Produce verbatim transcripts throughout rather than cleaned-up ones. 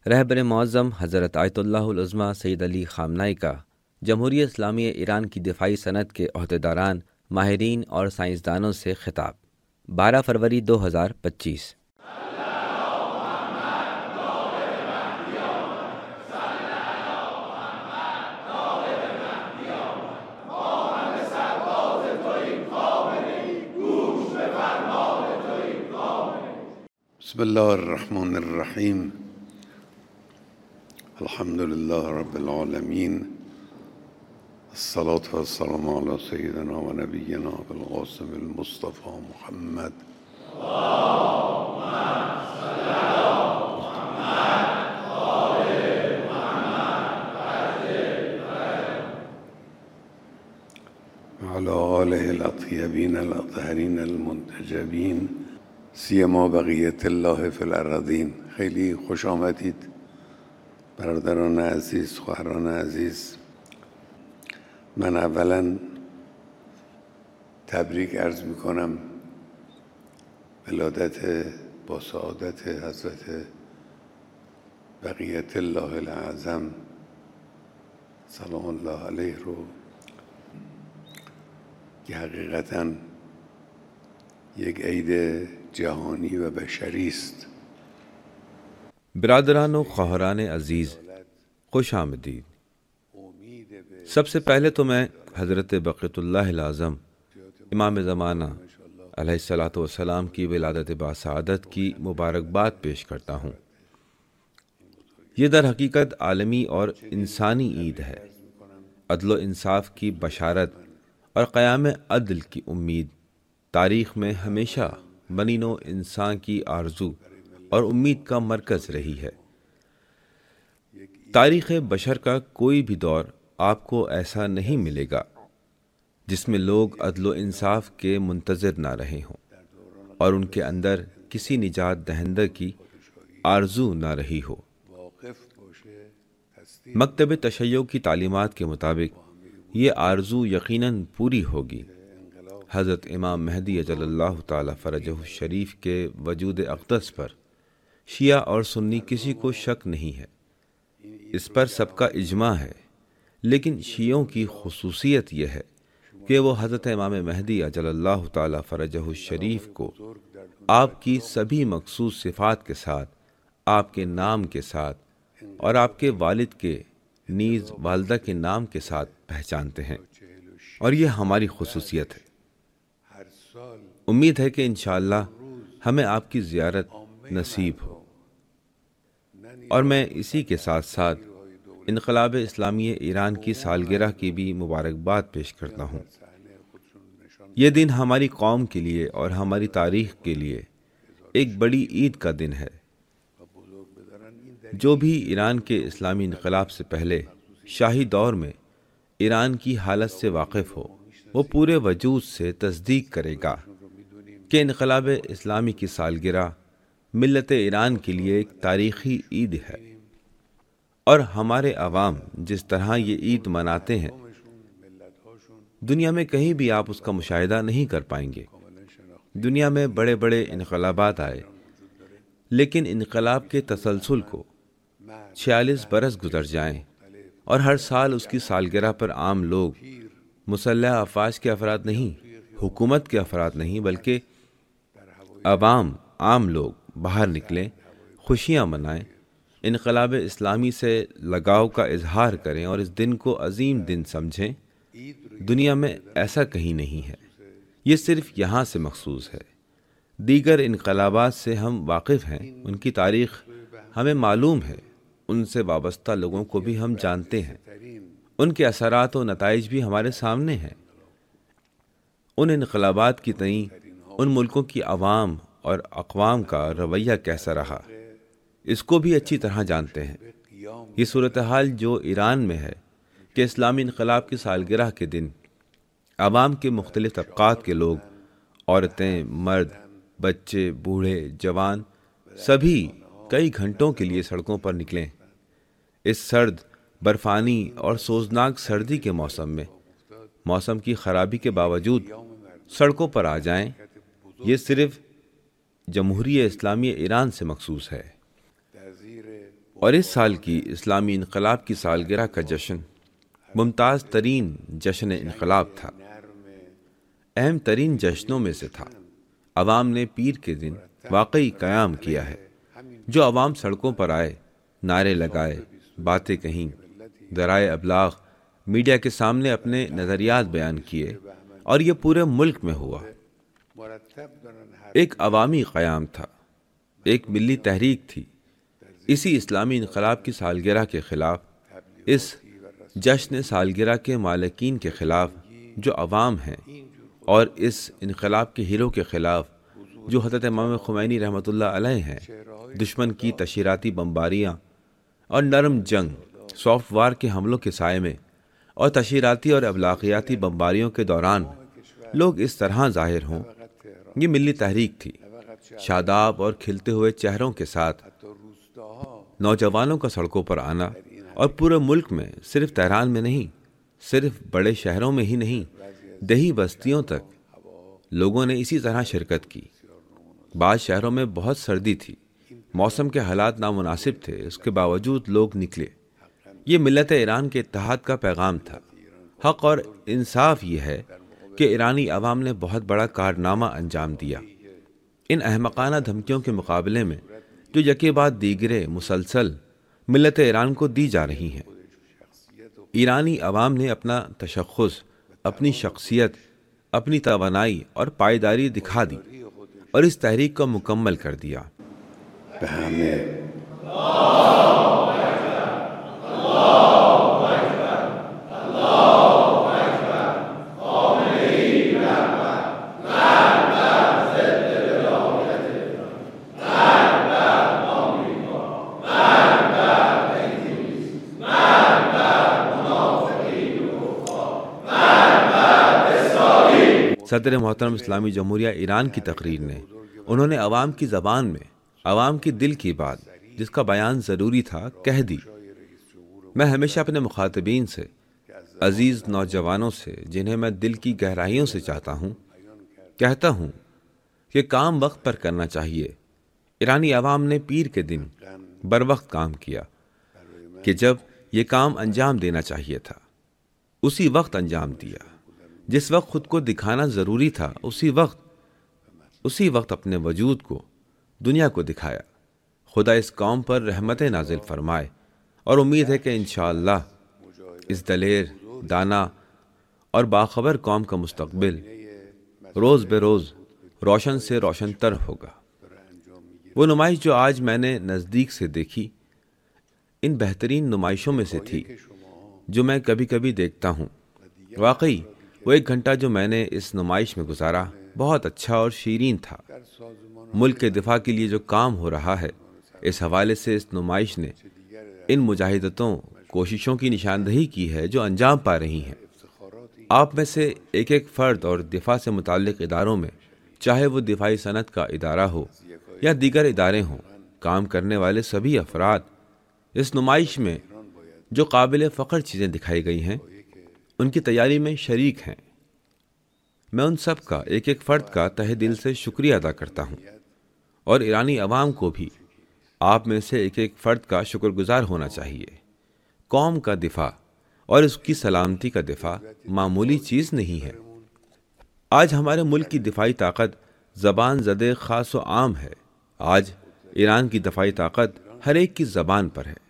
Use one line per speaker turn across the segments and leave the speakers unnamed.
رہبر معظم حضرت آیت اللہ العظمیٰ سید علی خامنہئی کا جمہوریہ اسلامی ایران کی دفاعی صنعت کے عہدیداران، ماہرین اور سائنسدانوں سے خطاب، بارہ فروری دو ہزار پچیس۔
بسم اللہ الرحمن الرحیم، الحمد للہ رب العالمین، الصلاة والسلام علی سیدنا و نبینا بالقاسم المصطفى محمد وعلی آلہ الاطیبین الاطہرین المنتجبین سیما بقیت اللہ فی الارضین۔ خیلی خوش آمدید برادران عزیز، خواهران عزیز. من اولا تبریک عرض میکنم ولادت با سعادت حضرت بقیت الله الاعظم سلام الله علیه رو که حقیقتاً یک عید جهانی و بشری است.
برادران و خواہران عزیز، خوش آمدید۔ سب سے پہلے تو میں حضرت بقیت اللہ العظم امام زمانہ علیہ الصلاۃ والسلام کی ولادت باسعادت کی مبارکباد پیش کرتا ہوں۔ یہ در حقیقت عالمی اور انسانی عید ہے، عدل و انصاف کی بشارت اور قیام عدل کی امید تاریخ میں ہمیشہ بنی نوع انسان کی آرزو اور امید کا مرکز رہی ہے۔ تاریخ بشر کا کوئی بھی دور آپ کو ایسا نہیں ملے گا جس میں لوگ عدل و انصاف کے منتظر نہ رہے ہوں اور ان کے اندر کسی نجات دہندہ کی آرزو نہ رہی ہو۔ مکتب تشیع کی تعلیمات کے مطابق یہ آرزو یقیناً پوری ہوگی۔ حضرت امام مہدی اجل اللہ تعالی فرجہ الشریف کے وجود اقدس پر شیعہ اور سنی کسی کو شک نہیں ہے، اس پر سب کا اجماع ہے، لیکن شیعوں کی خصوصیت یہ ہے کہ وہ حضرت امام مہدی اجل اللہ تعالی فرجہ الشریف کو آپ کی سبھی مخصوص صفات کے ساتھ، آپ کے نام کے ساتھ اور آپ کے والد کے نیز والدہ کے نام کے ساتھ پہچانتے ہیں، اور یہ ہماری خصوصیت ہے۔ امید ہے کہ انشاءاللہ ہمیں آپ کی زیارت نصیب ہو، اور میں اسی کے ساتھ ساتھ انقلاب اسلامی ایران کی سالگرہ کی بھی مبارکباد پیش کرتا ہوں۔ یہ دن ہماری قوم کے لیے اور ہماری تاریخ کے لیے ایک بڑی عید کا دن ہے۔ جو بھی ایران کے اسلامی انقلاب سے پہلے شاہی دور میں ایران کی حالت سے واقف ہو، وہ پورے وجود سے تصدیق کرے گا کہ انقلاب اسلامی کی سالگرہ ملت ایران کے لیے ایک تاریخی عید ہے، اور ہمارے عوام جس طرح یہ عید مناتے ہیں دنیا میں کہیں بھی آپ اس کا مشاہدہ نہیں کر پائیں گے۔ دنیا میں بڑے بڑے انقلابات آئے، لیکن انقلاب کے تسلسل کو چھیالیس برس گزر جائیں اور ہر سال اس کی سالگرہ پر عام لوگ، مسلح افواج کے افراد نہیں، حکومت کے افراد نہیں، بلکہ عوام، عام لوگ باہر نکلیں، خوشیاں منائیں، انقلاب اسلامی سے لگاؤ کا اظہار کریں اور اس دن کو عظیم دن سمجھیں۔ دنیا میں ایسا کہیں نہیں ہے، یہ صرف یہاں سے مخصوص ہے۔ دیگر انقلابات سے ہم واقف ہیں، ان کی تاریخ ہمیں معلوم ہے، ان سے وابستہ لوگوں کو بھی ہم جانتے ہیں، ان کے اثرات و نتائج بھی ہمارے سامنے ہیں۔ ان انقلابات کی تئیں ان ملکوں کی عوام اور اقوام کا رویہ کیسا رہا، اس کو بھی اچھی طرح جانتے ہیں۔ یہ صورتحال جو ایران میں ہے کہ اسلامی انقلاب کی سالگرہ کے دن عوام کے مختلف طبقات کے لوگ، عورتیں، مرد، بچے، بوڑھے، جوان، سبھی کئی گھنٹوں کے لیے سڑکوں پر نکلیں۔ اس سرد، برفانی اور سوزناک سردی کے موسم میں، موسم کی خرابی کے باوجود سڑکوں پر آ جائیں، یہ صرف جمہوریہ اسلامی ایران سے مخصوص ہے۔ اور اس سال کی اسلامی انقلاب کی سالگرہ کا جشن ممتاز ترین جشن انقلاب تھا، اہم ترین جشنوں میں سے تھا۔ عوام نے پیر کے دن واقعی قیام کیا ہے۔ جو عوام سڑکوں پر آئے، نعرے لگائے، باتیں کہیں، ذرائع ابلاغ میڈیا کے سامنے اپنے نظریات بیان کیے، اور یہ پورے ملک میں ہوا۔ ایک عوامی قیام تھا، ایک ملی تحریک تھی۔ اسی اسلامی انقلاب کی سالگرہ کے خلاف، اس جشن سالگرہ کے مالکین کے خلاف جو عوام ہیں، اور اس انقلاب کے ہیرو کے خلاف جو حضرت امام خمینی رحمۃ اللہ علیہ ہیں، دشمن کی تشہیراتی بمباریاں اور نرم جنگ، سافٹ وار کے حملوں کے سائے میں اور تشہیراتی اور ابلاغیاتی بمباریوں کے دوران لوگ اس طرح ظاہر ہوں، یہ ملی تحریک تھی۔ شاداب اور کھلتے ہوئے چہروں کے ساتھ نوجوانوں کا سڑکوں پر آنا، اور پورے ملک میں، صرف تہران میں نہیں، صرف بڑے شہروں میں ہی نہیں، دیہی بستیوں تک لوگوں نے اسی طرح شرکت کی۔ بعض شہروں میں بہت سردی تھی، موسم کے حالات نامناسب تھے، اس کے باوجود لوگ نکلے۔ یہ ملت ایران کے اتحاد کا پیغام تھا۔ حق اور انصاف یہ ہے کہ ایرانی عوام نے بہت بڑا کارنامہ انجام دیا۔ ان احمقانہ دھمکیوں کے مقابلے میں جو یکے بعد دیگرے مسلسل ملت ایران کو دی جا رہی ہیں، ایرانی عوام نے اپنا تشخص، اپنی شخصیت، اپنی توانائی اور پائیداری دکھا دی، اور اس تحریک کو مکمل کر دیا۔ صدر محترم اسلامی جمہوریہ ایران کی تقریر نے، انہوں نے عوام کی زبان میں عوام کی دل کی بات، جس کا بیان ضروری تھا، کہہ دی۔ میں ہمیشہ اپنے مخاطبین سے، عزیز نوجوانوں سے، جنہیں میں دل کی گہرائیوں سے چاہتا ہوں، کہتا ہوں کہ کام وقت پر کرنا چاہیے۔ ایرانی عوام نے پیر کے دن بر وقت کام کیا کہ جب یہ کام انجام دینا چاہیے تھا، اسی وقت انجام دیا۔ جس وقت خود کو دکھانا ضروری تھا، اسی وقت اسی وقت اپنے وجود کو دنیا کو دکھایا۔ خدا اس قوم پر رحمت نازل فرمائے، اور امید ہے کہ انشاءاللہ اس دلیر، دانا اور باخبر قوم کا مستقبل روز بے روز روشن سے روشن تر ہوگا۔ وہ نمائش جو آج میں نے نزدیک سے دیکھی، ان بہترین نمائشوں میں سے تھی جو میں کبھی کبھی دیکھتا ہوں۔ واقعی وہ ایک گھنٹہ جو میں نے اس نمائش میں گزارا بہت اچھا اور شیرین تھا۔ ملک کے دفاع کے لیے جو کام ہو رہا ہے، اس حوالے سے اس نمائش نے ان مجاہدتوں، کوششوں کی نشاندہی کی ہے جو انجام پا رہی ہیں۔ آپ میں سے ایک ایک فرد اور دفاع سے متعلق اداروں میں، چاہے وہ دفاعی صنعت کا ادارہ ہو یا دیگر ادارے ہوں، کام کرنے والے سبھی افراد اس نمائش میں جو قابل فخر چیزیں دکھائی گئی ہیں، ان کی تیاری میں شریک ہیں۔ میں ان سب کا، ایک ایک فرد کا تہہ دل سے شکریہ ادا کرتا ہوں، اور ایرانی عوام کو بھی آپ میں سے ایک ایک فرد کا شکر گزار ہونا چاہیے۔ قوم کا دفاع اور اس کی سلامتی کا دفاع معمولی چیز نہیں ہے۔ آج ہمارے ملک کی دفاعی طاقت زبان زدے خاص و عام ہے۔ آج ایران کی دفاعی طاقت ہر ایک کی زبان پر ہے۔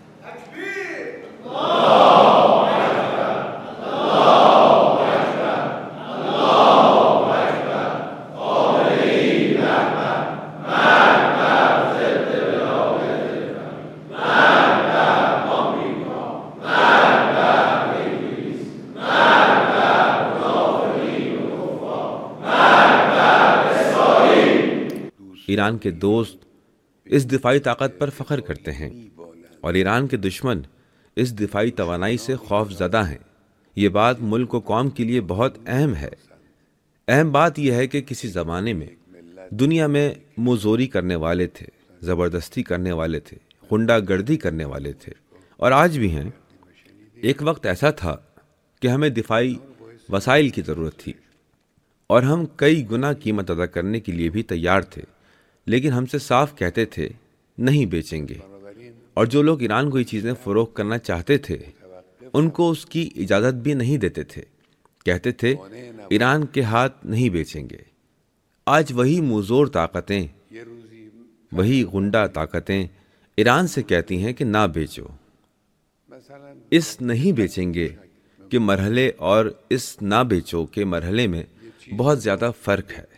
ایران کے دوست اس دفاعی طاقت پر فخر کرتے ہیں، اور ایران کے دشمن اس دفاعی توانائی سے خوف زدہ ہیں۔ یہ بات ملک و قوم کے لیے بہت اہم ہے۔ اہم بات یہ ہے کہ کسی زمانے میں دنیا میں موزوری کرنے والے تھے، زبردستی کرنے والے تھے، خنڈا گردی کرنے والے تھے، اور آج بھی ہیں۔ ایک وقت ایسا تھا کہ ہمیں دفاعی وسائل کی ضرورت تھی، اور ہم کئی گنا قیمت ادا کرنے کے لیے بھی تیار تھے، لیکن ہم سے صاف کہتے تھے نہیں بیچیں گے۔ اور جو لوگ ایران کو یہ چیزیں فروخت کرنا چاہتے تھے ان کو اس کی اجازت بھی نہیں دیتے تھے، کہتے تھے ایران کے ہاتھ نہیں بیچیں گے۔ آج وہی موزور طاقتیں، وہی غنڈہ طاقتیں ایران سے کہتی ہیں کہ نہ بیچو۔ اس نہیں بیچیں گے کے مرحلے اور اس نہ بیچو کے مرحلے میں بہت زیادہ فرق ہے۔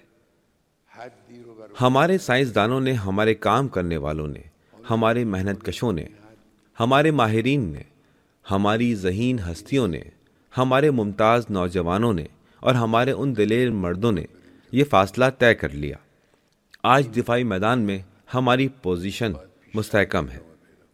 ہمارے سائنسدانوں نے، ہمارے کام کرنے والوں نے، ہمارے محنت کشوں نے، ہمارے ماہرین نے، ہماری ذہین ہستیوں نے، ہمارے ممتاز نوجوانوں نے اور ہمارے ان دلیر مردوں نے یہ فاصلہ طے کر لیا۔ آج دفاعی میدان میں ہماری پوزیشن مستحکم ہے۔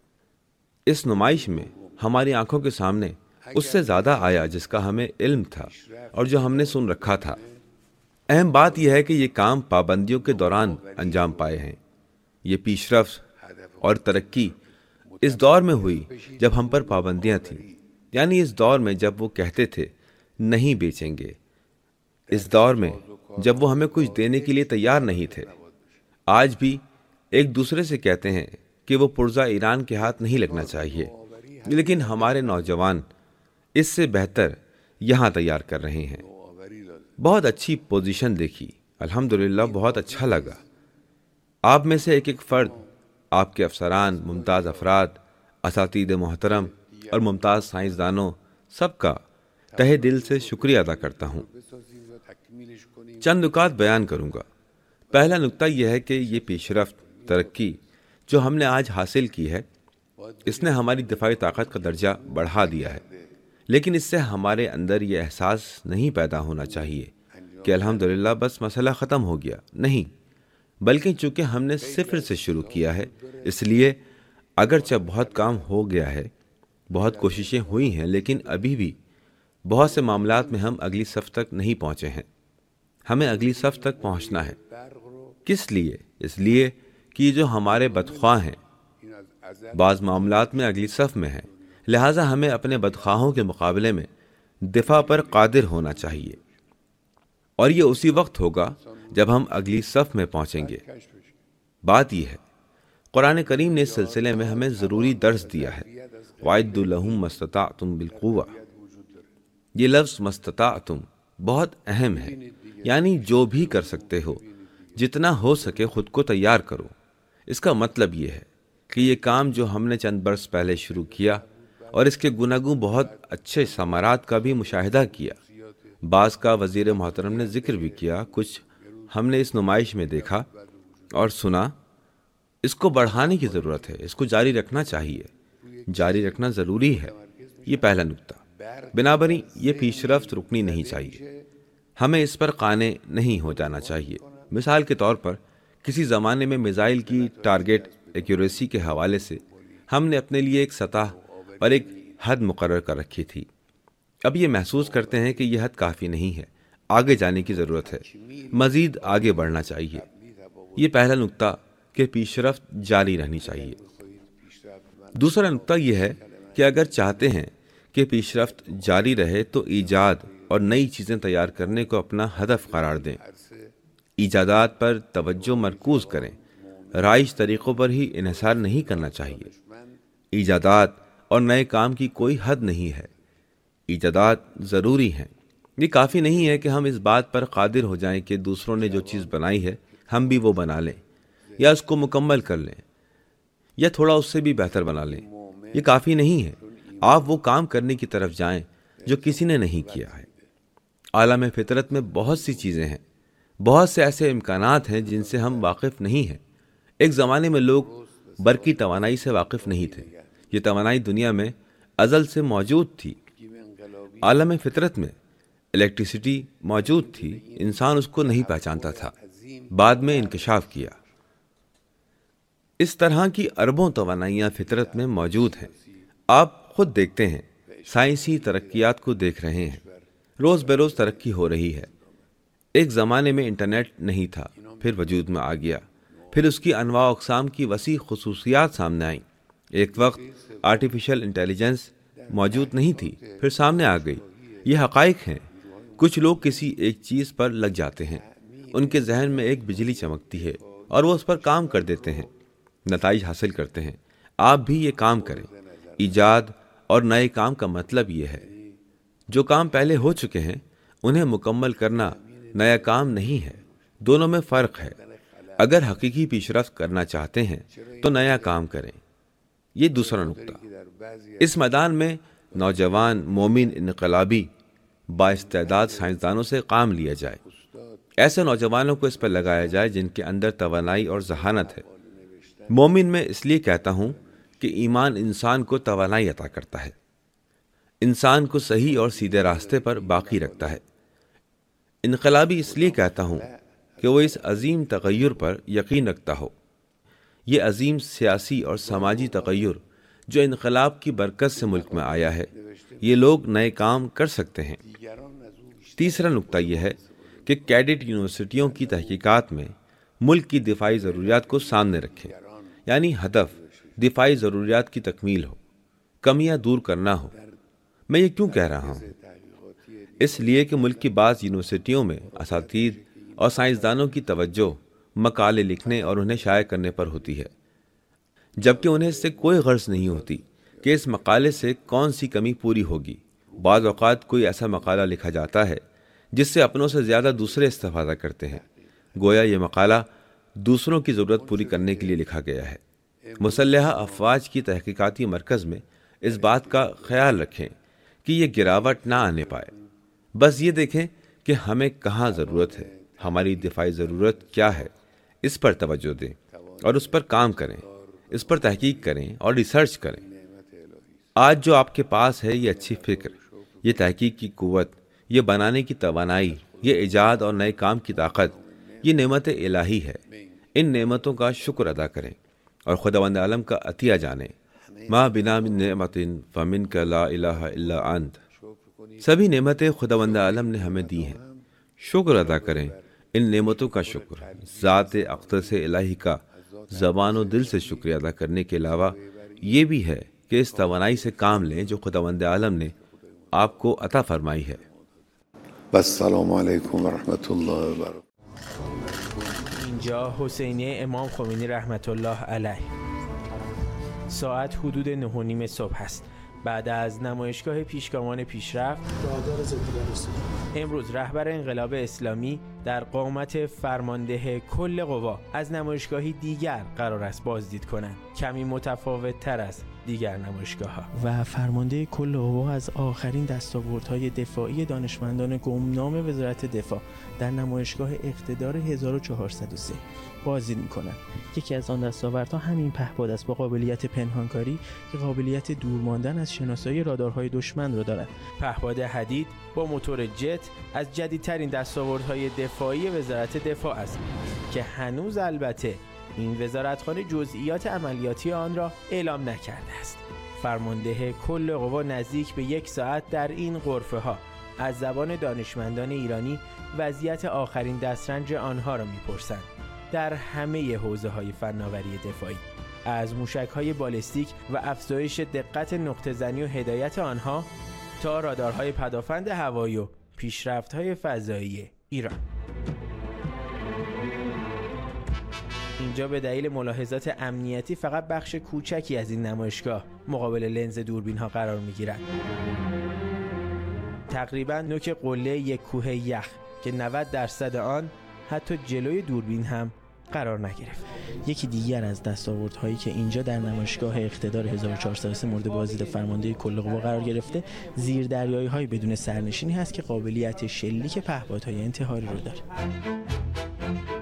اس نمائش میں ہماری آنکھوں کے سامنے اس سے زیادہ آیا جس کا ہمیں علم تھا اور جو ہم نے سن رکھا تھا۔ اہم بات یہ ہے کہ یہ کام پابندیوں کے دوران انجام پائے ہیں۔ یہ پیش رفت اور ترقی اس دور میں ہوئی جب ہم پر پابندیاں تھیں، یعنی اس دور میں جب وہ کہتے تھے نہیں بیچیں گے، اس دور میں جب وہ ہمیں کچھ دینے کے لیے تیار نہیں تھے۔ آج بھی ایک دوسرے سے کہتے ہیں کہ وہ پرزہ ایران کے ہاتھ نہیں لگنا چاہیے، لیکن ہمارے نوجوان اس سے بہتر یہاں تیار کر رہے ہیں۔ بہت اچھی پوزیشن دیکھی، الحمدللہ بہت اچھا لگا۔ آپ میں سے ایک ایک فرد، آپ کے افسران، ممتاز افراد، اساتذہ محترم اور ممتاز سائنسدانوں، سب کا تہہ دل سے شکریہ ادا کرتا ہوں۔ چند نکات بیان کروں گا۔ پہلا نکتہ یہ ہے کہ یہ پیش رفت، ترقی جو ہم نے آج حاصل کی ہے، اس نے ہماری دفاعی طاقت کا درجہ بڑھا دیا ہے، لیکن اس سے ہمارے اندر یہ احساس نہیں پیدا ہونا چاہیے کہ الحمدللہ بس مسئلہ ختم ہو گیا، نہیں، بلکہ چونکہ ہم نے صفر سے شروع کیا ہے، اس لیے اگرچہ بہت کام ہو گیا ہے، بہت کوششیں ہوئی ہیں، لیکن ابھی بھی بہت سے معاملات میں ہم اگلی صف تک نہیں پہنچے ہیں۔ ہمیں اگلی صف تک پہنچنا ہے۔ کس لیے؟ اس لیے کہ جو ہمارے بدخواہ ہیں بعض معاملات میں اگلی صف میں ہیں، لہٰذا ہمیں اپنے بدخواہوں کے مقابلے میں دفاع پر قادر ہونا چاہیے، اور یہ اسی وقت ہوگا جب ہم اگلی صف میں پہنچیں گے۔ بات یہ ہے، قرآن کریم نے اس سلسلے میں ہمیں ضروری درس دیا ہے۔ وَأَعِدُّوا لَهُم مَّا اسْتَطَعْتُم بِالْقُوَّةِ۔ یہ لفظ مستطاعتم بہت اہم ہے، یعنی جو بھی کر سکتے ہو، جتنا ہو سکے خود کو تیار کرو۔ اس کا مطلب یہ ہے کہ یہ کام جو ہم نے چند برس پہلے شروع کیا اور اس کے گناگوں بہت اچھے ثمرات کا بھی مشاہدہ کیا، بعض کا وزیر محترم نے ذکر بھی کیا، کچھ ہم نے اس نمائش میں دیکھا اور سنا، اس کو بڑھانے کی ضرورت ہے، اس کو جاری رکھنا چاہیے، جاری رکھنا ضروری ہے۔ یہ پہلا نکتہ۔ بنابراً یہ پیش رفت رکنی نہیں چاہیے، ہمیں اس پر قانع نہیں ہو جانا چاہیے۔ مثال کے طور پر کسی زمانے میں میزائل کی ٹارگٹ ایکیوریسی کے حوالے سے ہم نے اپنے لیے ایک سطح اور ایک حد مقرر کر رکھی تھی۔ اب یہ محسوس کرتے ہیں کہ یہ حد کافی نہیں ہے، آگے جانے کی ضرورت ہے، مزید آگے بڑھنا چاہیے۔ یہ پہلا نکتہ کہ پیش رفت جاری رہنی چاہیے۔ دوسرا نکتہ یہ ہے کہ اگر چاہتے ہیں کہ پیش رفت جاری رہے تو ایجاد اور نئی چیزیں تیار کرنے کو اپنا ہدف قرار دیں، ایجادات پر توجہ مرکوز کریں، رائج طریقوں پر ہی انحصار نہیں کرنا چاہیے۔ ایجادات اور نئے کام کی کوئی حد نہیں ہے، ایجادات ضروری ہیں۔ یہ کافی نہیں ہے کہ ہم اس بات پر قادر ہو جائیں کہ دوسروں نے جو چیز بنائی ہے ہم بھی وہ بنا لیں یا اس کو مکمل کر لیں یا تھوڑا اس سے بھی بہتر بنا لیں۔ یہ کافی نہیں ہے، آپ وہ کام کرنے کی طرف جائیں جو کسی نے نہیں کیا ہے۔ عالم فطرت میں بہت سی چیزیں ہیں، بہت سے ایسے امکانات ہیں جن سے ہم واقف نہیں ہیں۔ ایک زمانے میں لوگ برقی توانائی سے واقف نہیں تھے، یہ توانائی دنیا میں ازل سے موجود تھی۔ عالم فطرت میں الیکٹریسٹی موجود تھی، انسان اس کو نہیں پہچانتا تھا، بعد میں انکشاف کیا۔ اس طرح کی اربوں توانائیاں فطرت میں موجود ہیں۔ آپ خود دیکھتے ہیں، سائنسی ترقیات کو دیکھ رہے ہیں، روز بے روز ترقی ہو رہی ہے۔ ایک زمانے میں انٹرنیٹ نہیں تھا، پھر وجود میں آ گیا، پھر اس کی انواع و اقسام کی وسیع خصوصیات سامنے آئیں۔ ایک وقت آرٹیفیشل انٹیلیجنس موجود نہیں تھی، پھر سامنے آ گئی۔ یہ حقائق ہیں۔ کچھ لوگ کسی ایک چیز پر لگ جاتے ہیں، ان کے ذہن میں ایک بجلی چمکتی ہے اور وہ اس پر کام کر دیتے ہیں، نتائج حاصل کرتے ہیں۔ آپ بھی یہ کام کریں۔ ایجاد اور نئے کام کا مطلب یہ ہے جو کام پہلے ہو چکے ہیں انہیں مکمل کرنا نیا کام نہیں ہے، دونوں میں فرق ہے۔ اگر حقیقی پیش رفت کرنا چاہتے ہیں تو نیا کام کریں۔ یہ دوسرا نقطہ، اس میدان میں نوجوان مومن انقلابی بااستعداد سائنسدانوں سے کام لیا جائے۔ ایسے نوجوانوں کو اس پر لگایا جائے جن کے اندر توانائی اور ذہانت ہے۔ مومن میں اس لیے کہتا ہوں کہ ایمان انسان کو توانائی عطا کرتا ہے، انسان کو صحیح اور سیدھے راستے پر باقی رکھتا ہے۔ انقلابی اس لیے کہتا ہوں کہ وہ اس عظیم تغیر پر یقین رکھتا ہو۔ یہ عظیم سیاسی اور سماجی تغیر جو انقلاب کی برکت سے ملک میں آیا ہے، یہ لوگ نئے کام کر سکتے ہیں۔ تیسرا نقطہ یہ ہے کہ کیڈٹ یونیورسٹیوں کی تحقیقات میں ملک کی دفاعی ضروریات کو سامنے رکھیں، یعنی ہدف دفاعی ضروریات کی تکمیل ہو، کمیاں دور کرنا ہو۔ میں یہ کیوں کہہ رہا ہوں؟ اس لیے کہ ملک کی بعض یونیورسٹیوں میں اساتذہ اور سائنسدانوں کی توجہ مقالے لکھنے اور انہیں شائع کرنے پر ہوتی ہے، جبکہ انہیں اس سے کوئی غرض نہیں ہوتی کہ اس مقالے سے کون سی کمی پوری ہوگی۔ بعض اوقات کوئی ایسا مقالہ لکھا جاتا ہے جس سے اپنوں سے زیادہ دوسرے استفادہ کرتے ہیں، گویا یہ مقالہ دوسروں کی ضرورت پوری کرنے کے لیے لکھا گیا ہے۔ مسلحہ افواج کی تحقیقاتی مرکز میں اس بات کا خیال رکھیں کہ یہ گراوٹ نہ آنے پائے۔ بس یہ دیکھیں کہ ہمیں کہاں ضرورت ہے، ہماری دفاعی ضرورت کیا ہے، اس پر توجہ دیں اور اس پر کام کریں، اس پر تحقیق کریں اور ریسرچ کریں۔ آج جو آپ کے پاس ہے، یہ اچھی فکر، یہ تحقیق کی قوت، یہ بنانے کی توانائی، یہ ایجاد اور نئے کام کی طاقت، یہ نعمت الہی ہے۔ ان نعمتوں کا شکر ادا کریں اور خداوند عالم کا عطیہ جانیں۔ ما بنا من نعمت فمنک لا الہ الا انت۔ سبھی نعمتیں خداوند عالم نے ہمیں دی ہیں، شکر ادا کریں ان نعمتوں کا شکر۔ ذات اقدس الہی کا زبان و دل سے شکریہ ادا کرنے کے علاوہ یہ بھی ہے کہ اس توانائی سے کام لیں جو خداوند عالم نے آپ کو عطا فرمائی ہے۔
السلام علیکم ورحمۃ اللہ وبرکاتہ۔
اینجا حسینیه امام خمینی رحمت الله علیه. ساعت حدود نه و نیم صبح است. بعد از نمایشگاه پیشگامان پیشرفت امروز رهبر انقلاب اسلامی در قامت فرمانده کل قوا از نمایشگاهی دیگر قرار است بازدید کنند، کمی متفاوت تر از دیگر نمایشگاه ها، و فرمانده کل قوا از آخرین دستاوردهای دفاعی دانشمندان گمنام وزارت دفاع در نمایشگاه اقتدار هزار و چهارصد و سه بازدید می‌کنند. یکی از آن دستاوردها همین پهپاد است با قابلیت پنهانکاری که قابلیت دور ماندن از شناسایی رادارهای دشمن را دارد. پهپاد حدید با موتور جت از جدیدترین دستاوردهای دفاعی وزارت دفاع است که هنوز البته این وزارتخانه جزئیات عملیاتی آن را اعلام نکرده است. فرمانده کل قوا نزدیک به یک ساعت در این غرفه ها از زبان دانشمندان ایرانی وضعیت آخرین دسترنج آنها را میپرسند در همه حوزه های فناوری دفاعی، از موشک های بالستیک و افزایش دقت نقطه زنی و هدایت آنها تا رادارهای پدافند هوایی و پیشرفت های فضایی ایران. اینجا به دلیل ملاحظات امنیتی فقط بخش کوچکی از این نمایشگاه مقابل لنز دوربین ها قرار می گیرند. تقریبا نوک قله یک کوه یخ که نود درصد آن حتی جلوی دوربین هم قرار نگرفت. یکی دیگر از دستاوردهایی که اینجا در نمایشگاه اقتدار هزار و چهارصد و سه مورد بازدید فرمانده کل قوا قرار گرفته، زیردریایی های بدون سرنشینی هست که قابلیت شلیک پهپادهای انتحاری رو داره.